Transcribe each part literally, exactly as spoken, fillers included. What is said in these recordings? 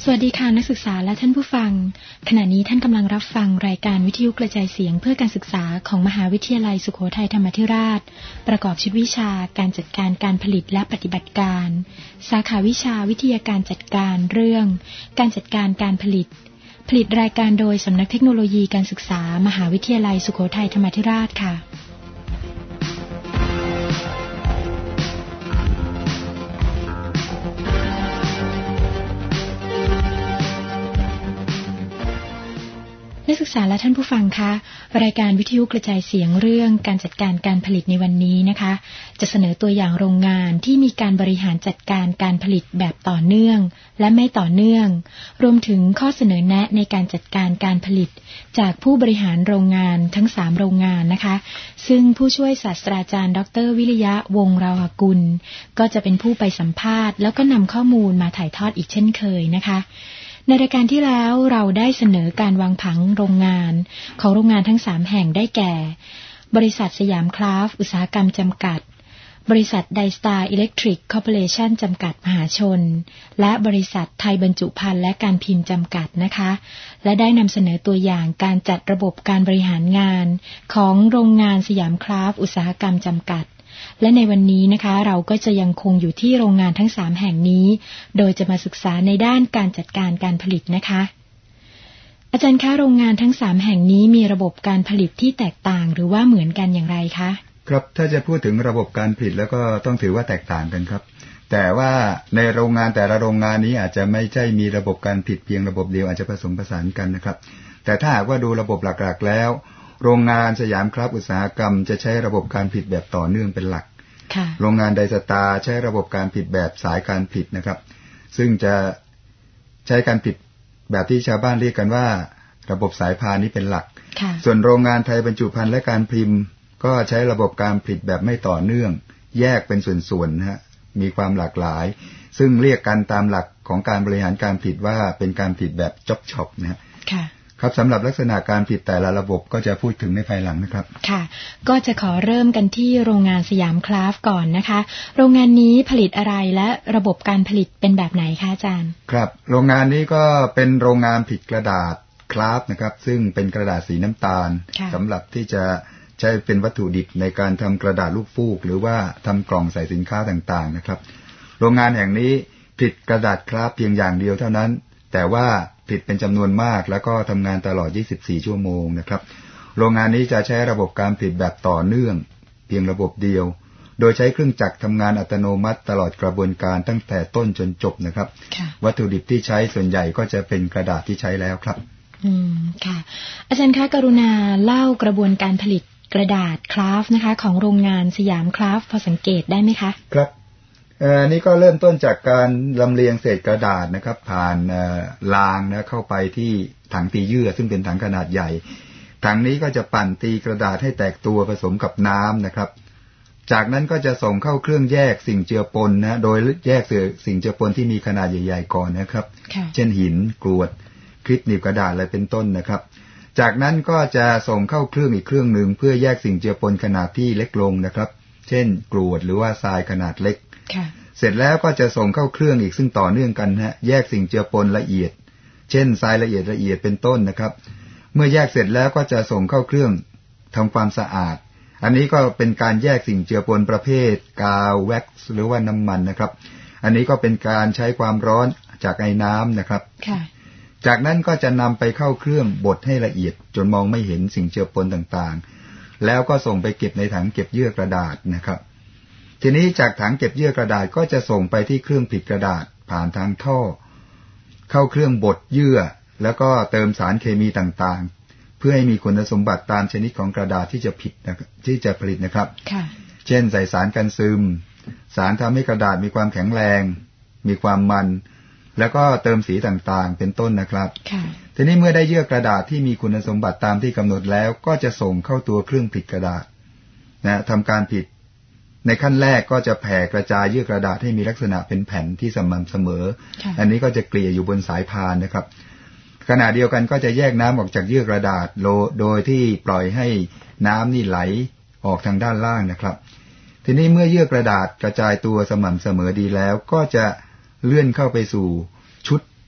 สวัสดีค่ะนักศึกษาและท่านผู้ฟังขณะนี้ท่านกำลังรับฟังรายการวิทยุกระจายเสียงเพื่อการศึกษาของมหาวิทยาลัยสุโขทัยธรรมาธิราชประกอบชุดวิชาการจัดการการผลิตและปฏิบัติการสาขาวิชาวิทยาการจัดการเรื่องการจัดการการผลิตผลิตรายการโดยสำนักเทคโนโลยีการศึกษามหาวิทยาลัยสุโขทัยธรรมาธิราชค่ะนักศึกษาและท่านผู้ฟังคะรายการวิทยุกระจายเสียงเรื่องการจัดการการผลิตในวันนี้นะคะจะเสนอตัวอย่างโรงงานที่มีการบริหารจัดการการผลิตแบบต่อเนื่องและไม่ต่อเนื่องรวมถึงข้อเสนอแนะในการจัดการการผลิตจากผู้บริหารโรงงานทั้งสามโรงงานนะคะซึ่งผู้ช่วยศาสตราจารย์ดร.วิริยะวงศ์ราหกุลก็จะเป็นผู้ไปสัมภาษณ์แล้วก็นำข้อมูลมาถ่ายทอดอีกเช่นเคยนะคะในรายการที่แล้วเราได้เสนอการวางผังโรงงานของโรงงานทั้งสามแห่งได้แก่บริษัทสยามคราฟต์อุตสาหกรรมจำกัดบริษัทไดสตาร์อิเล็กทริกคอร์ปอเรชั่นจำกัดมหาชนและบริษัทไทยบรรจุภัณฑ์และการพิมพ์จำกัดนะคะและได้นำเสนอตัวอย่างการจัดระบบการบริหารงานของโรงงานสยามคราฟต์อุตสาหกรรมจำกัดและในวันนี้นะคะเราก็จะยังคงอยู่ที่โรงงานทั้งสามแห่งนี้โดยจะมาศึกษาในด้านการจัดการการผลิตนะคะอาจารย์คะโรงงานทั้งสามแห่งนี้มีระบบการผลิตที่แตกต่างหรือว่าเหมือนกันอย่างไรคะครับถ้าจะพูดถึงระบบการผลิตแล้วก็ต้องถือว่าแตกต่างกันครับแต่ว่าในโรงงานแต่ละโรงงานนี้อาจจะไม่ใช่มีระบบการผลิตเพียงระบบเดียวอาจจะผสมผสานกันนะครับแต่ถ้าหากว่าดูระบบหลักๆแล้วโรงงานสยามคราฟต์อุตสาหกรรมจะใช้ระบบการผลิตแบบต่อเนื่องเป็นหลักโรงงานไดสตาร์ใช้ระบบการผลิตแบบสายการผลิตนะครับซึ่งจะใช้การผลิตแบบที่ชาวบ้านเรียกกันว่าระบบสายพานนี้เป็นหลักส่วนโรงงานไทยบรรจุภัณฑ์และการพิมพ์ก็ใช้ระบบการผลิตแบบไม่ต่อเนื่องแยกเป็นส่วนๆนะฮะมีความหลากหลายซึ่งเรียกกันตามหลักของการบริหารการผลิตว่าเป็นการผลิตแบบจ็อบช็อปนะฮะครับสำหรับลักษณะการผลิตแต่ละระบบก็จะพูดถึงในภายหลังนะครับค่ะก็จะขอเริ่มกันที่โรงงานสยามคราฟต์ก่อนนะคะโรงงานนี้ผลิตอะไรและระบบการผลิตเป็นแบบไหนคะอาจารย์ครับโรงงานนี้ก็เป็นโรงงานผลิตกระดาษคราฟต์นะครับซึ่งเป็นกระดาษสีน้ำตาลสำหรับที่จะใช้เป็นวัตถุดิบในการทำกระดาษลูกฟูกหรือว่าทำกล่องใส่สินค้าต่างๆนะครับโรงงานแห่งนี้ผลิตกระดาษคราฟต์เพียงอย่างเดียวเท่านั้นแต่ว่าผลิตเป็นจำนวนมากแล้วก็ทำงานตลอดยี่สิบสี่ชั่วโมงนะครับโรงงานนี้จะใช้ระบบการผลิตแบบต่อเนื่องเพียงระบบเดียวโดยใช้เครื่องจักรทำงานอัตโนมัติตลอดกระบวนการตั้งแต่ต้นจนจบนะครับวัตถุดิบที่ใช้ส่วนใหญ่ก็จะเป็นกระดาษที่ใช้แล้วครับอืมค่ะอาจารย์คะกรุณาเล่ากระบวนการผลิตกระดาษคราฟต์นะคะของโรงงานสยามคราฟต์พอสังเกตได้ไหมคะครับเอ่อนี่ก็เริ่มต้นจากการลำเลียงเศษกระดาษนะครับผ่านเอ่อรางนะเข้าไปที่ถังตีเยื่อซึ่งเป็นถังขนาดใหญ่ถังนี้ก็จะปั่นตีกระดาษให้แตกตัวผสมกับน้ำนะครับจากนั้นก็จะส่งเข้าเครื่องแยกสิ่งเจือปนนะโดยแยกสิ่งเจือปนที่มีขนาดใหญ่ๆก่อนนะครับเช่นหินกรวดคลิปหนีบกระดาษอะไรเป็นต้นนะครับจากนั้นก็จะส่งเข้าเครื่องอีกเครื่องนึงเพื่อแยกสิ่งเจือปนขนาดที่เล็กลงนะครับเช่นกรวดหรือว่าทรายขนาดเล็กเสร็จแล้วก็จะส่งเข้าเครื่องอีกซึ่งต่อเนื่องกันฮะแยกสิ่งเจือปนละเอียดเช่นทรายละเอียดละเอียดเป็นต้นนะครับเมื่อแยกเสร็จแล้วก็จะส่งเข้าเครื่องทำความสะอาดอันนี้ก็เป็นการแยกสิ่งเจือปนประเภทกาวแว็กซ์หรือว่าน้ำมันนะครับอันนี้ก็เป็นการใช้ความร้อนจากไอ้น้ำนะครับจากนั้นก็จะนำไปเข้าเครื่องบดให้ละเอียดจนมองไม่เห็นสิ่งเจือปนต่างๆแล้วก็ส่งไปเก็บในถังเก็บเยื่อกระดาษนะครับทีนี้จากถังเก็บเยื่อกระดาษก็จะส่งไปที่เครื่องผลิตกระดาษผ่านทางท่อเข้าเครื่องบดเยื่อแล้วก็เติมสารเคมีต่างๆเพื่อให้มีคุณสมบัติตามชนิดของกระดาษที่จะผลิตที่จะผลิตนะครับเช่นใส่สารกันซึมสารทำให้กระดาษมีความแข็งแรงมีความมันแล้วก็เติมสีต่างๆเป็นต้นนะครับทีนี้เมื่อได้เยื่อกระดาษที่มีคุณสมบัติตามที่กำหนดแล้วก็จะส่งเข้าตัวเครื่องผลิตกระดาษนะทำการผลิตในขั้นแรกก็จะแผ่กระจายเยื่อกระดาษให้มีลักษณะเป็นแผ่นที่สม่ำเสมออันนี้ก็จะเกลี่ยอยู่บนสายพานนะครับขณะเดียวกันก็จะแยกน้ำออกจากเยื่อกระดาษโดยที่ปล่อยให้น้ำนี่ไหลออกทางด้านล่างนะครับทีนี้เมื่อเยื่อกระดาษกระจายตัวสม่ำเสมอดีแล้วก็จะเลื่อนเข้าไปสู่ชุด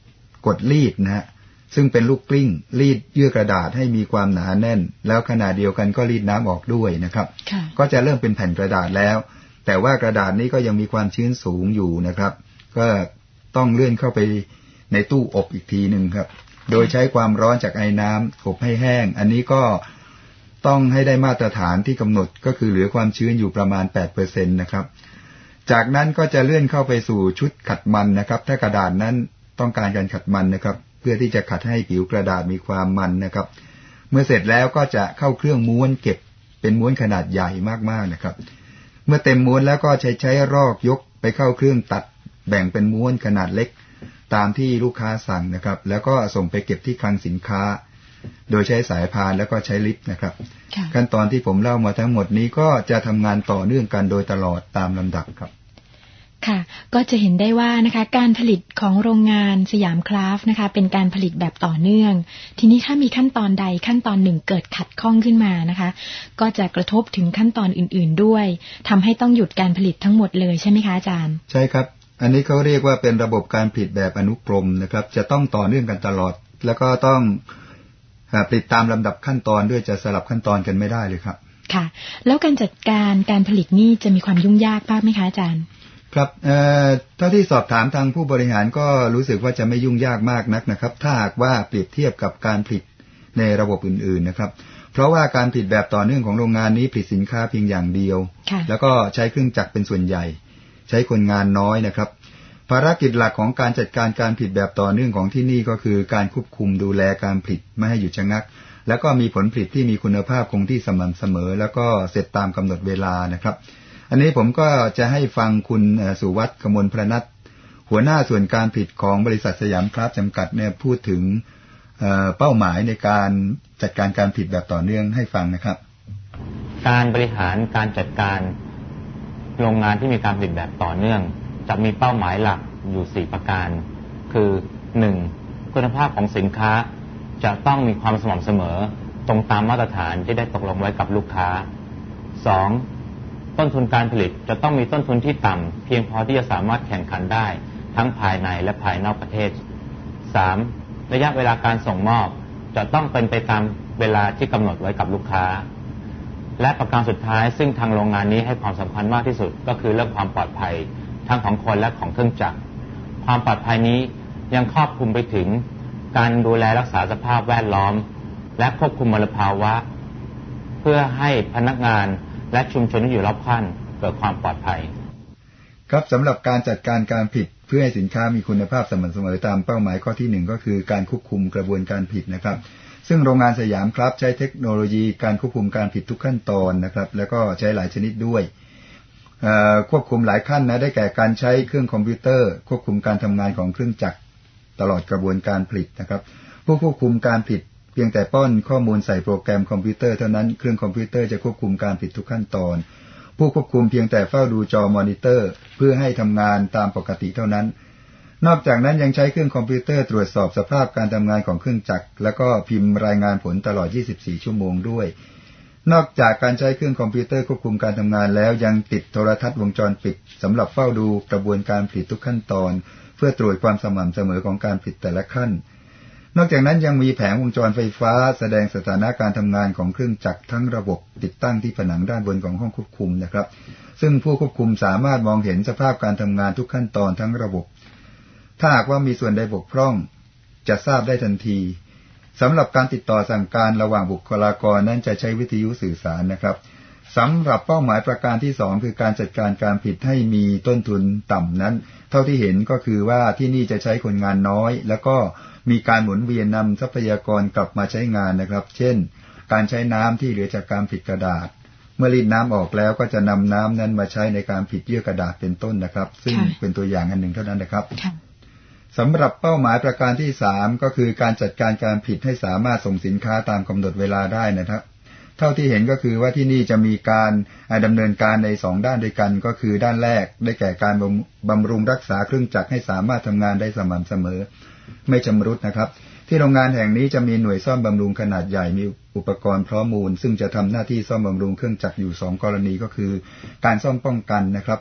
กดรีดนะฮะซึ่งเป็นลูกกลิ้งรีดเยื่อกระดาษให้มีความหนาแน่นแล้วขณะเดียวกันก็รีดน้ำออกด้วยนะครับก็จะเริ่มเป็นแผ่นกระดาษแล้วแต่ว่ากระดาษนี้ก็ยังมีความชื้นสูงอยู่นะครับก็ต้องเลื่อนเข้าไปในตู้อบอีกทีหนึ่งครับโดยใช้ความร้อนจากไอ้น้ำอบให้แห้งอันนี้ก็ต้องให้ได้มาตรฐานที่กำหนดก็คือเหลือความชื้นอยู่ประมาณ แปดเปอร์เซ็นต์ นะครับจากนั้นก็จะเลื่อนเข้าไปสู่ชุดขัดมันนะครับถ้ากระดาษนั้นต้องการการขัดมันนะครับเพื่อที่จะขัดให้ผิวกระดาษมีความมันนะครับเมื่อเสร็จแล้วก็จะเข้าเครื่องม้วนเก็บเป็นม้วนขนาดใหญ่มากๆนะครับเมื่อเต็มม้วนแล้วก็ใช้ใช้รอกยกไปเข้าเครื่องตัดแบ่งเป็นม้วนขนาดเล็กตามที่ลูกค้าสั่งนะครับแล้วก็ส่งไปเก็บที่คลังสินค้าโดยใช้สายพานแล้วก็ใช้ลิฟต์นะครับขั้นตอนที่ผมเล่ามาทั้งหมดนี้ก็จะทำงานต่อเนื่องกันโดยตลอดตามลำดับครับค่ะก็จะเห็นได้ว่านะคะการผลิตของโรงงานสยามคราฟต์นะคะเป็นการผลิตแบบต่อเนื่องทีนี้ถ้ามีขั้นตอนใดขั้นตอนหนึ่งเกิดขัดข้องขึ้นมานะคะก็จะกระทบถึงขั้นตอนอื่นๆด้วยทำให้ต้องหยุดการผลิตทั้งหมดเลยใช่ไหมคะอาจารย์ใช่ครับอันนี้เขาเรียกว่าเป็นระบบการผลิตแบบอนุกรมนะครับจะต้องต่อเนื่องกันตลอดแล้วก็ต้องผลิตตามลำดับขั้นตอนด้วยจะสลับขั้นตอนกันไม่ได้เลยครับค่ะแล้วการจัดการการผลิตนี่จะมีความยุ่งยากมากไหมคะอาจารย์ครับเอ่อเท่าที่สอบถามทางผู้บริหารก็รู้สึกว่าจะไม่ยุ่งยากมากนักนะครับถ้าหากว่าเปรียบเทียบกับการผลิตในระบบอื่นๆนะครับเพราะว่าการผลิตแบบต่อเนื่องของโรงงานนี้ผลิตสินค้าเพียงอย่างเดียวแล้วก็ใช้เครื่องจักรเป็นส่วนใหญ่ใช้คนงานน้อยนะครับภารกิจหลักของการจัดการการผลิตแบบต่อเนื่องของที่นี่ก็คือการควบคุมดูแลการผลิตไม่ให้หยุดชะงักแล้วก็มีผลผลิตที่มีคุณภาพคงที่สม่ำเสมอแล้วก็เสร็จตามกำหนดเวลานะครับอันนี้ผมก็จะให้ฟังคุณสุวัฒน์กมลพระนัทหัวหน้าส่วนการผลิตของบริษัทสยามคราฟต์จำกัดเนี่ยพูดถึงเป้าหมายในการจัดการการผลิตแบบต่อเนื่องให้ฟังนะครับการบริหารการจัดการโรงงานที่มีการผลิตแบบต่อเนื่องจะมีเป้าหมายหลักอยู่สี่ประการคือหนึ่งคุณภาพของสินค้าจะต้องมีความสม่ำเสมอตรงตามมาตรฐานที่ได้ตกลงไว้กับลูกค้าสองต้นทุนการผลิตจะต้องมีต้นทุนที่ต่ำเพียงพอที่จะสามารถแข่งขันได้ทั้งภายในและภายนอกประเทศสามระยะเวลาการส่งมอบจะต้องเป็นไปตามเวลาที่กำหนดไว้กับลูกค้าและประการสุดท้ายซึ่งทางโรงงานนี้ให้ความสำคัญมากที่สุดก็คือเรื่องความปลอดภัยทั้งของคนและของเครื่องจักรความปลอดภัยนี้ยังครอบคลุมไปถึงการดูแลรักษาสภาพแวดล้อมและควบคุมมลภาวะเพื่อให้พนักงานและชุมชนที่อยู่รอบข้างเกิดความปลอดภัยครับสำหรับการจัดการการผลิตเพื่อให้สินค้ามีคุณภาพสม่ำเสมอตามเป้าหมายข้อที่หนึ่งก็คือการควบคุมกระบวนการผลิตนะครับซึ่งโรงงานสยามครับใช้เทคโนโลยีการควบคุมการผลิตทุกขั้นตอนนะครับแล้วก็ใช้หลายชนิดด้วยควบคุมหลายขั้นนะได้แก่การใช้เครื่องคอมพิวเตอร์ควบคุมการทำงานของเครื่องจักรตลอดกระบวนการผลิตนะครับผู้ควบคุมการผลิตเพียงแต่ป้อนข้อมูลใส่โปรแกรมคอมพิวเตอร์เท่านั้นเครื่องคอมพิวเตอร์จะควบคุมการผลิตทุกขั้นตอนผู้ควบคุมเพียงแต่เฝ้าดูจอมอนิเตอร์เพื่อให้ทำงานตามปกติเท่านั้นนอกจากนั้นยังใช้เครื่องคอมพิวเตอร์ตรวจสอบสภาพการทำงานของเครื่องจักรแล้วก็พิมพ์รายงานผลตลอดยี่สิบสี่ชั่วโมงด้วยนอกจากการใช้เครื่องคอมพิวเตอร์ควบคุมการทำงานแล้วยังติดโทรทัศน์วงจรปิดสำหรับเฝ้าดูกระบวนการผลิตทุกขั้นตอนเพื่อตรวจความสม่ำเสมอของการผลิตแต่ละขั้นนอกจากนั้นยังมีแผงวงจรไฟฟ้าแสดงสถานะการทำงานของเครื่องจักรทั้งระบบติดตั้งที่ผนังด้านบนของห้องควบคุมนะครับซึ่งผู้ควบคุมสามารถมองเห็นสภาพการทำงานทุกขั้นตอนทั้งระบบถ้าหากว่ามีส่วนใดบกพร่องจะทราบได้ทันทีสำหรับการติดต่อสั่งการระหว่างบุคลากรนั้นจะใช้วิทยุสื่อสารนะครับสำหรับเป้าหมายประการที่สองคือการจัดการการผลิตให้มีต้นทุนต่ำนั้นเท่าที่เห็นก็คือว่าที่นี่จะใช้คนงานน้อยแล้วก็มีการหมุนเวียนนำทรัพยากรกลับมาใช้งานนะครับเช่นการใช้น้ำที่เหลือจากการผลิตกระดาษเมื่อรีดน้ำออกแล้วก็จะนำน้ำนั้นมาใช้ในการผลิตเยื่อกระดาษเป็นต้นนะครับซึ่งเป็นตัวอย่างอันหนึ่งเท่านั้นนะครับสำหรับเป้าหมายประการที่สามก็คือการจัดการการผลิตให้สามารถส่งสินค้าตามกำหนดเวลาได้นะครับเท่าที่เห็นก็คือว่าที่นี่จะมีการดำเนินการในสองด้านด้วยกันก็คือด้านแรกได้แก่การบำรุงรักษาเครื่องจักรให้สามารถทำงานได้สม่ำเสมอไม่ชำรุดนะครับที่โรงงานแห่งนี้จะมีหน่วยซ่อมบำรุงขนาดใหญ่มีอุปกรณ์พร้อมมูลซึ่งจะทำหน้าที่ซ่อมบำรุงเครื่องจักรอยู่สองกรณีก็คือการซ่อมป้องกันนะครับ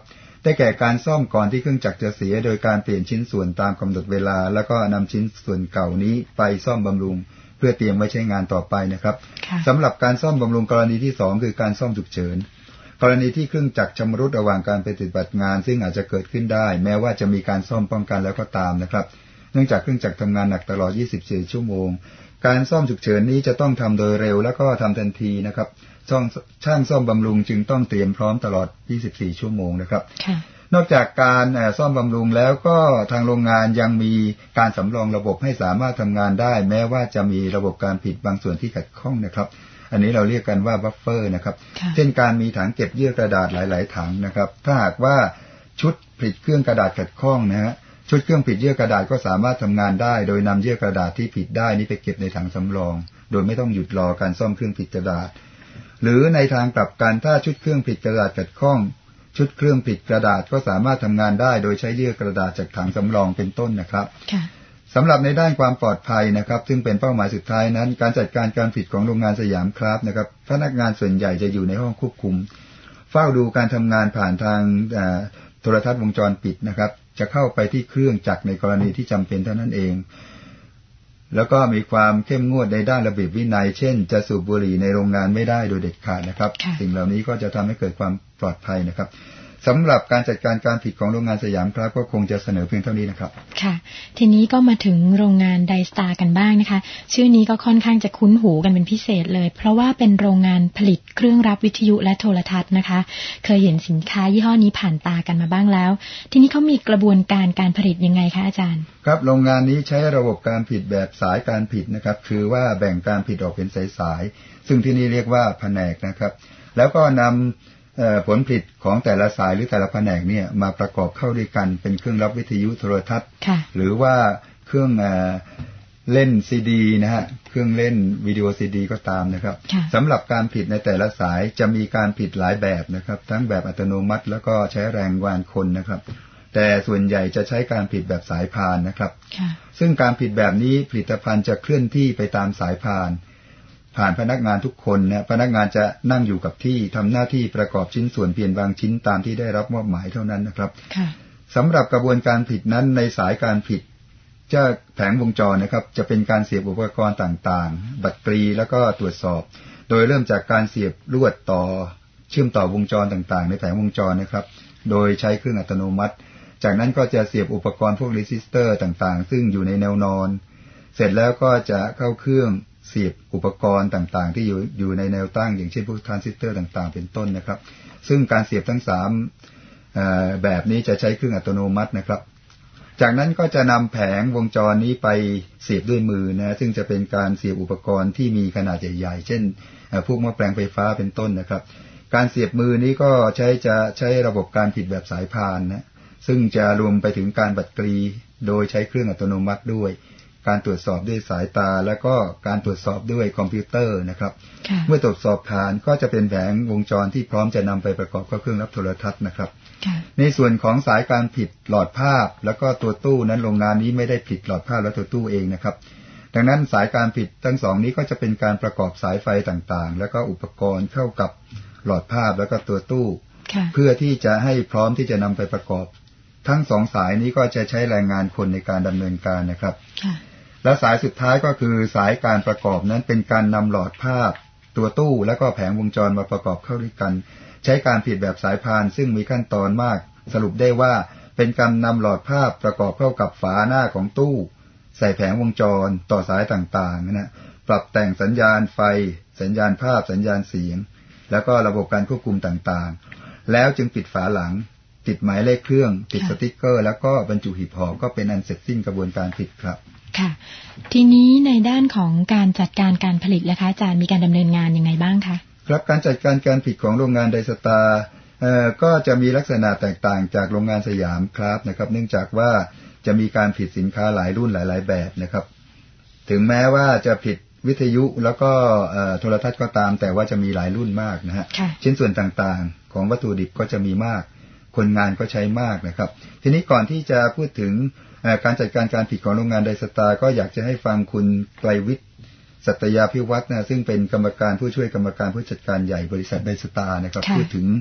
ได้แก่การซ่อมก่อนที่เครื่องจักรจะเสียโดยการเปลี่ยนชิ้นส่วนตามกำหนดเวลาแล้วก็นำชิ้นส่วนเก่านี้ไปซ่อมบำรุงเพื่อเตรียมไว้ใช้งานต่อไปนะครับสำหรับการซ่อมบำรุงกรณีที่สองคือการซ่อมฉุกเฉินกรณีที่เครื่องจักรชำรุดระหว่างการปฏิบัติงานซึ่งอาจจะเกิดขึ้นได้แม้ว่าจะมีการซ่อมป้องกันแล้วก็ตามนะครับเนื่องจากเครื่องจักรทำงานหนักตลอดยี่สิบสี่ชั่วโมงการซ่อมฉุกเฉินนี้จะต้องทำโดยเร็วแล้วก็ทำทันทีนะครับช่างช่างซ่อมบำรุงจึงต้องเตรียมพร้อมตลอดยี่สิบสี่ชั่วโมงนะครับนอกจากการซ่อมบำรุงแล้วก็ทางโรงงานยังมีการสำรองระบบให้สามารถทำงานได้แม้ว่าจะมีระบบการผิดบางส่วนที่ขัดข้องนะครับอันนี้เราเรียกกันว่าบัฟเฟอร์นะครับเช่นการมีถังเก็บเยื่อกระดาษหลายๆถังนะครับถ้าหากว่าชุดผลิตเครื่องกระดาษขัดข้องนะฮะชุดเครื่องผลิตเยื่อกระดาษก็สามารถทำงานได้โดยนำเยื่อกระดาษที่ผลิตได้นี้ไปเก็บในถังสำรองโดยไม่ต้องหยุดรอการซ่อมเครื่องผลิตกระดาษหรือในทางกลับกันถ้าชุดเครื่องผลิตกระดาษขัดข้องชุดเครื่องผลิตกระดาษก็สามารถทำงานได้โดยใช้เยื่อกระดาษจากถังสำรองเป็นต้นนะครับสำหรับในด้านความปลอดภัยนะครับซึ่งเป็นเป้าหมายสุดท้ายนั้นการจัดการการผลิตของโรงงานสยามคราฟนะครับพนักงานส่วนใหญ่จะอยู่ในห้องควบคุมเฝ้าดูการทำงานผ่านทางโทรทัศน์วงจรปิดนะครับจะเข้าไปที่เครื่องจักรในกรณีที่จำเป็นเท่านั้นเองแล้วก็มีความเข้มงวดในด้านระเบียบวินัยเช่นจะสูบบุหรี่ในโรงงานไม่ได้โดยเด็ดขาดนะครับสิ่งเหล่านี้ก็จะทำให้เกิดความปลอดภัยนะครับสำหรับการจัดการการผลิตของโรงงานสยามครับก็คงจะเสนอเพียงเท่านี้นะครับค่ะทีนี้ก็มาถึงโรงงานไดสตาร์กันบ้างนะคะชื่อนี้ก็ค่อนข้างจะคุ้นหูกันเป็นพิเศษเลยเพราะว่าเป็นโรงงานผลิตเครื่องรับวิทยุและโทรทัศน์นะคะเคยเห็นสินค้ายี่ห้อนี้ผ่านตากันมาบ้างแล้วทีนี้เขามีกระบวนการการผลิตยังไงคะอาจารย์ครับโรงงานนี้ใช้ระบบการผลิตแบบสายการผลิตนะครับคือว่าแบ่งการผลิตออกเป็นสายๆซึ่งที่นี่เรียกว่าแผนกนะครับแล้วก็นำผลผลิตของแต่ละสายหรือแต่ละแผนกเนี่ยมาประกอบเข้าด้วยกันเป็นเครื่องรับวิทยุโทรทัศน์หรือว่าเครื่องเล่นซีดีนะฮะเครื่องเล่นวิดีโอซีดีก็ตามนะครับสำหรับการผลิตในแต่ละสายจะมีการผลิตหลายแบบนะครับทั้งแบบอัตโนมัติแล้วก็ใช้แรงงานคนนะครับแต่ส่วนใหญ่จะใช้การผลิตแบบสายพานนะครับซึ่งการผลิตแบบนี้ผลิตภัณฑ์จะเคลื่อนที่ไปตามสายพานผ่านพนักงานทุกคนนะพนักงานจะนั่งอยู่กับที่ทำหน้าที่ประกอบชิ้นส่วนเพียงบางชิ้นตามที่ได้รับมอบหมายเท่านั้นนะครับสำหรับกระบวนการผลิตนั้นในสายการผลิตจะแผงวงจรนะครับจะเป็นการเสียบอุปกรณ์ต่างๆบัตรกรีแล้วก็ตรวจสอบโดยเริ่มจากการเสียบลวดต่อเชื่อมต่อวงจรต่างๆในแผงวงจรนะครับโดยใช้เครื่องอัตโนมัติจากนั้นก็จะเสียบอุปกรณ์พวกรีซิสเตอร์ต่างๆซึ่งอยู่ในแนวนอนเสร็จแล้วก็จะเข้าเครื่องเสียบอุปกรณ์ต่างๆที่อยู่อยู่ในแนวตั้งอย่างเช่นพวกทรานซิสเตอร์ต่างๆเป็นต้นนะครับซึ่งการเสียบทั้งสามแบบนี้จะใช้เครื่องอัตโนมัตินะครับจากนั้นก็จะนำแผงวงจรนี้ไปเสียบด้วยมือนะซึ่งจะเป็นการเสียบอุปกรณ์ที่มีขนาดใหญ่ๆเช่นพวกหม้อแปลงไฟฟ้าเป็นต้นนะครับการเสียบมือนี้ก็ใช้จะใช้ระบบการผลิตแบบสายพานนะซึ่งจะรวมไปถึงการบัดกรีโดยใช้เครื่องอัตโนมัติด้วยการตรวจสอบด้วยสายตาและก็การตรวจสอบด้วยคอมพิวเตอร์นะครับเมื่อตรวจสอบผ่านก็จะเป็นแผงวงจรที่พร้อมจะนำไปประกอบเข้าเครื่องรับโทรทัศน์นะครับในส่วนของสายการผลิตหลอดภาพแล้วก็ตัวตู้นั้นโรงงานนี้ไม่ได้ผลิตหลอดภาพและตัวตู้เองนะครับดังนั้นสายการผลิตทั้งสองนี้ก็จะเป็นการประกอบสายไฟต่างๆแล้วก็อุปกรณ์เข้ากับหลอดภาพแล้วก็ตัวตู้เพื่อที่จะให้พร้อมที่จะนำไปประกอบทั้งสองสายนี้ก็จะใช้แรงงานคนในการดำเนินการนะครับและสายสุดท้ายก็คือสายการประกอบนั้นเป็นการนำหลอดภาพตัวตู้และก็แผงวงจรมาประกอบเข้าด้วยกันใช้การผลิตแบบสายพานซึ่งมีขั้นตอนมากสรุปได้ว่าเป็นการนำหลอดภาพประกอบเข้ากับฝาหน้าของตู้ใส่แผงวงจรต่อสายต่างๆนะปรับแต่งสัญญาณไฟสัญญาณภาพสัญญาณเสียงแล้วก็ระบบการควบคุมต่างๆแล้วจึงปิดฝาหลังติดหมายเลขเครื่องติดสติ๊กเกอร์แล้วก็บรรจุหีบห่อก็เป็นอันเสร็จสิ้นกระบวนการผลิตครับค่ะทีนี้ในด้านของการจัดการการผลิตล่ะคะอาจารย์มีการดำเนินงานยังไงบ้างคะครับการจัดการการผลิตของโรงงานไดสตาร์เอ่อก็จะมีลักษณะแตกต่างจากโรงงานสยามครับนะครับเนื่องจากว่าจะมีการผลิตสินค้าหลายรุ่นหลายๆแบบนะครับถึงแม้ว่าจะผลิตวิทยุแล้วก็โทรทัศน์ก็ตามแต่ว่าจะมีหลายรุ่นมากนะฮะชิ้นส่วนต่างๆของวัตถุดิบก็จะมีมากคนงานก็ใช้มากนะครับทีนี้ก่อนที่จะพูดถึงการจัดการการผลิตของโรงงานไดสตาร์ก็อยากจะให้ฟังคุณไกลวิทย์สัตยาภิวัฒน์นะซึ่งเป็นกรรมการผู้ช่วยกรรมการผู้จัดการใหญ่บริษัทไดสตาร์นะครับพูดถึง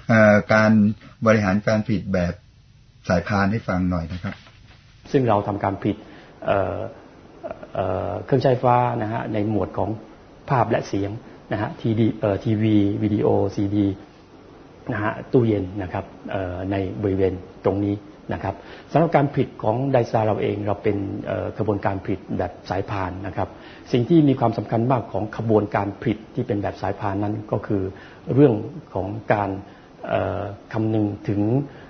การบริหารการผลิตแบบสายพานให้ฟังหน่อยนะครับซึ่งเราทำการผลิตเครื่องใช้ไฟฟ้านะฮะในหมวดของภาพและเสียงนะฮะทีดีทีวีวิดีโอซีดีนะฮะตู้เย็นนะครับในบริเวณตรงนี้นะครับสำหรับการผลิตของไดซาเราเองเราเป็นกระบวนการผลิตแบบสายพานนะครับสิ่งที่มีความสำคัญมากของกระบวนการผลิตที่เป็นแบบสายพานนั้นก็คือเรื่องของการคำนึงถึง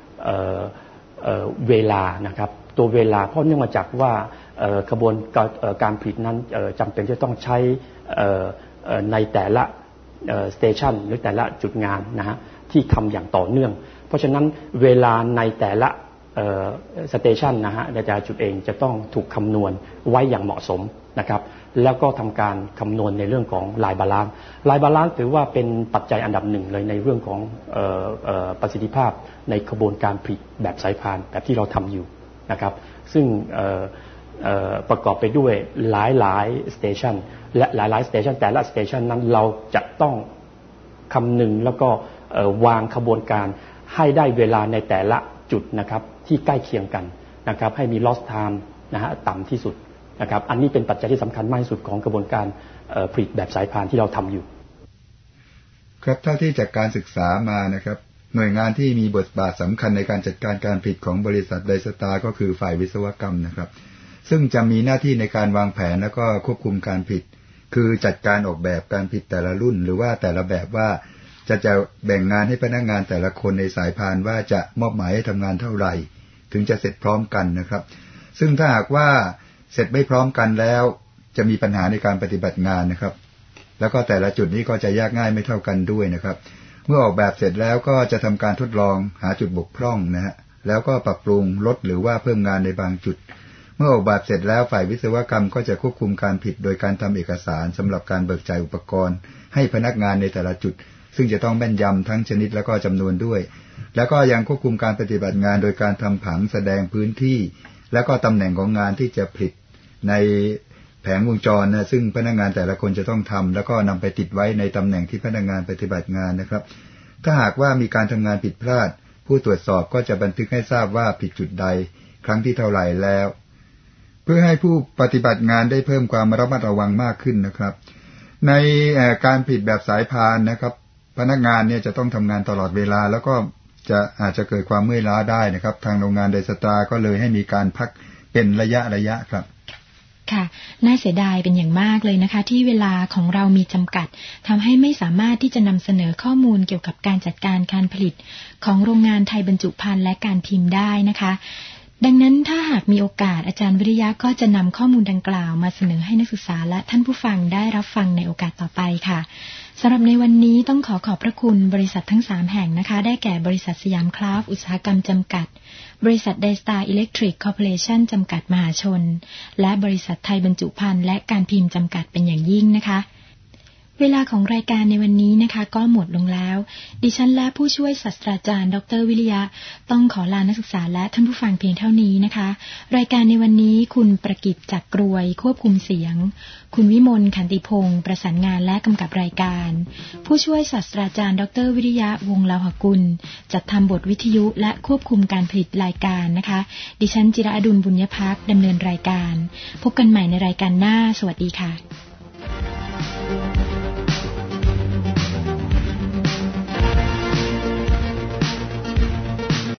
เวลานะครับตัวเวลาเพราะเนื่องมาจากว่ากระบวนการผลิตนั้นจำเป็นจะต้องใช้ในแต่ละสเตชันหรือแต่ละจุดงานนะฮะที่ทำอย่างต่อเนื่องเพราะฉะนั้นเวลาในแต่ละสเตชันนะฮะในแต่ละจุดเองจะต้องถูกคำนวณไว้อย่างเหมาะสมนะครับแล้วก็ทำการคำนวณในเรื่องของลายบาลานซ์ลายบาลานซ์ถือว่าเป็นปัจจัยอันดับหนึ่งเลยในเรื่องของประสิทธิภาพในกระบวนการผลิตแบบสายพานแบบที่เราทำอยู่นะครับซึ่งประกอบไปด้วยหลายหลายสเตชันและหลายหลายสเตชันแต่ละสเตชันนั้นเราจะต้องคำนึงแล้วก็วางขบวนการให้ได้เวลาในแต่ละจุดนะครับที่ใกล้เคียงกันนะครับให้มี loss time นะฮะต่ำที่สุดนะครับอันนี้เป็นปัจจัยที่สำคัญมากที่สุดของกระบวนการผลิตแบบสายพานที่เราทำอยู่ครับเท่าที่จากการศึกษามานะครับหน่วยงานที่มีบทบาทสำคัญในการจัดการการผลิตของบริษัทไดสตาร์ก็คือฝ่ายวิศวกรรมนะครับซึ่งจะมีหน้าที่ในการวางแผนแล้วก็ควบคุมการผลิตคือจัดการออกแบบการผลิตแต่ละรุ่นหรือว่าแต่ละแบบว่าจะจะแบ่งงานให้พนักงานแต่ละคนในสายพานว่าจะมอบหมายให้ทำงานเท่าไหร่ถึงจะเสร็จพร้อมกันนะครับซึ่งถ้าหากว่าเสร็จไม่พร้อมกันแล้วจะมีปัญหาในการปฏิบัติงานนะครับแล้วก็แต่ละจุดนี้ก็จะยากง่ายไม่เท่ากันด้วยนะครับเมื่อออกแบบเสร็จแล้วก็จะทำการทดลองหาจุดบกพร่องนะฮะแล้วก็ปรับปรุงลดหรือว่าเพิ่มงานในบางจุดเมื่อออกแบบเสร็จแล้วฝ่ายวิศวกรรมก็จะควบคุมการผลิตโดยการทำเอกสารสำหรับการเบิกจ่ายอุปกรณ์ให้พนักงานในแต่ละจุดซึ่งจะต้องแม่นยำทั้งชนิดและก็จำนวนด้วยแล้วก็ยังควบคุมการปฏิบัติงานโดยการทำผังแสดงพื้นที่และก็ตำแหน่งของงานที่จะผลิตในแผงวงจรนะซึ่งพนักงานแต่ละคนจะต้องทำแล้วก็นำไปติดไว้ในตำแหน่งที่พนักงานปฏิบัติงานนะครับถ้าหากว่ามีการทำงานผิดพลาดผู้ตรวจสอบก็จะบันทึกให้ทราบว่าผิดจุดใดครั้งที่เท่าไหร่แล้วเพื่อให้ผู้ปฏิบัติงานได้เพิ่มความระมัดระวังมากขึ้นนะครับในการผลิตแบบสายพานนะครับพนักงานเนี่ยจะต้องทำงานตลอดเวลาแล้วก็จะอาจจะเกิดความเมื่อยล้าได้นะครับทางโรงงานไดสตาร์ก็เลยให้มีการพักเป็นระยะระยะครับค่ะน่าเสียดายเป็นอย่างมากเลยนะคะที่เวลาของเรามีจำกัดทำให้ไม่สามารถที่จะนำเสนอข้อมูลเกี่ยวกับการจัดการการผลิตของโรงงานไทยบรรจุภัณฑ์และการพิมพ์ได้นะคะดังนั้นถ้าหากมีโอกาสอาจารย์วิริยะก็จะนำข้อมูลดังกล่าวมาเสนอให้นักศึกษาและท่านผู้ฟังได้รับฟังในโอกาสต่อไปค่ะสำหรับในวันนี้ต้องขอขอบพระคุณบริษัททั้งสามแห่งนะคะได้แก่บริษัทสยามคราฟต์อุตสาหกรรมจำกัดบริษัทไดสตาร์อิเล็กทริกคอร์ปอเรชั่นจำกัดมหาชนและบริษัทไทยบรรจุภัณฑ์และการพิมพ์จำกัดเป็นอย่างยิ่งนะคะเวลาของรายการในวันนี้นะคะก็หมดลงแล้วดิฉันและผู้ช่วยศาสตราจารย์ดรวิริยะต้องขอลานักศึกษาและท่านผู้ฟังเพียงเท่านี้นะคะรายการในวันนี้คุณประกิตจักรกรวยควบคุมเสียงคุณวิมลขันติพงศ์ประสานงานและกำกับรายการผู้ช่วยศาสตราจารย์ดรวิริยะวงศ์ลาวหกุลจัดทำบทวิทยุและควบคุมการผลิตรายการนะคะดิฉันจิรอดุลบุญยภักดิ์ดำเนินรายการพบกันใหม่ในรายการหน้าสวัสดีค่ะ